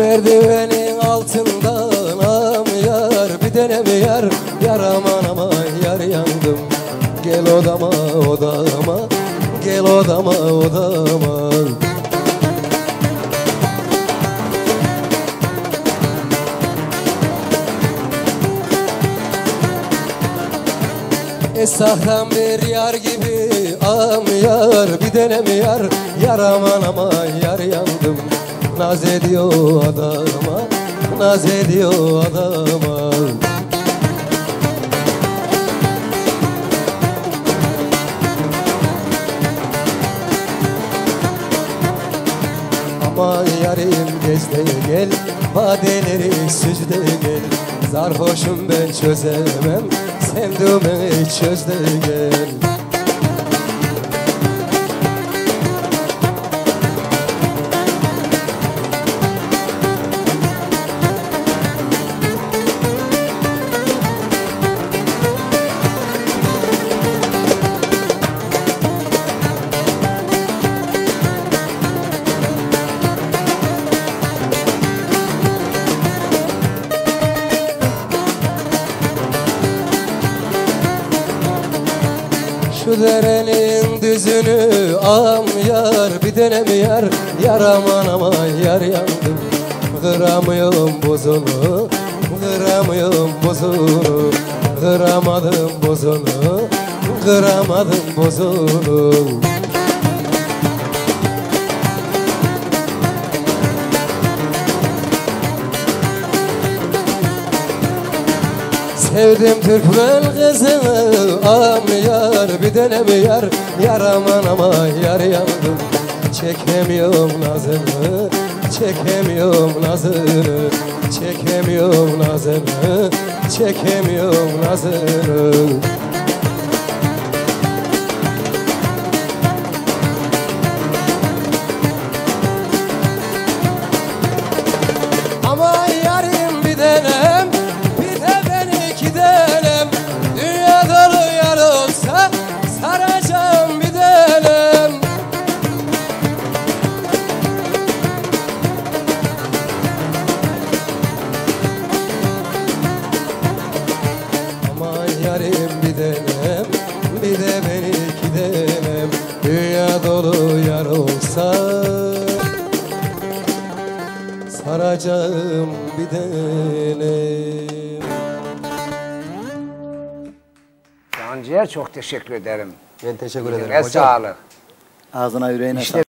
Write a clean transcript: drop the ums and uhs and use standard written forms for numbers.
Merdivenin altından am yar, bir denem yar, yar aman aman yar yandım. Gel odama odama, gel odama odama. Esahtan bir yar gibi am yar, bir denem yar, yar aman aman yar yandım. Naz ediyor adama, naz ediyor adama. Aman yarim gez de gel, badeleri süz de gel. Sarhoşum ben çözemem, sevdiğimi çöz de gel. Şu derenin düzünü am yar, bir denem yar, yar aman aman yar yandım. Kıramıyorum buzunu, kıramıyorum buzunu, kıramadım buzunu, kıramadım buzunu. Sevdim Türkmen kızını am yar, bir denem yar, yar aman aman yar yandım. Çekemiyorum nazını, çekemiyorum nazını, çekemiyorum nazını, çekemiyorum nazını. Aman yarim bir denem, bir de ben iki denem. Dünya dolu yar olsa saracağım bir denem. Aman yarim bir denem, bir de ben iki denem. Dünya dolu yar olsa saracağım bir denem. Canciğer çok teşekkür ederim. Ben teşekkür ederim Ve hocam. sağlık. Ağzına yüreğine İşte sağlık.